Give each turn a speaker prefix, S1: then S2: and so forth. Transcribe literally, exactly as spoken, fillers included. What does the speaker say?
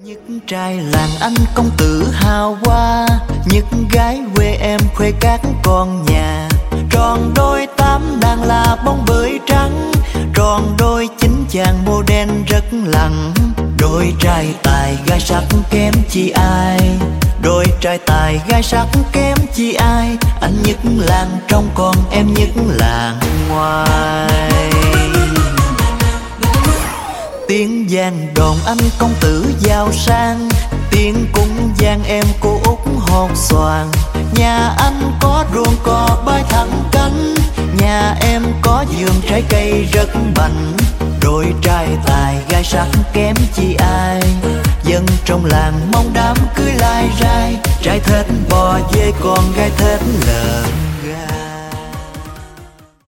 S1: Nhất trai làng anh công tử hào hoa, nhất gái quê em khuê các con nhà. Tròn đôi tám nàng là bông bưởi trắng, tròn đôi chín chàng mô đen rất lặng. Đôi trai tài gái sắc kém chi ai, đôi trai tài gái sắc kém chi ai. Anh nhất làng trong con em nhất làng ngoài. Tiếng giang đồn anh công tử giàu sang, tiếng cung giang em cô út hột xoàn. Nhà anh có ruộng cò bay thẳng cánh, nhà em có vườn trái cây rất bảnh. Đôi trai tài gái sắc kém chi ai, dân trong làng mong đám cưới lai rai. Trai thết bò với con gái thết lợn.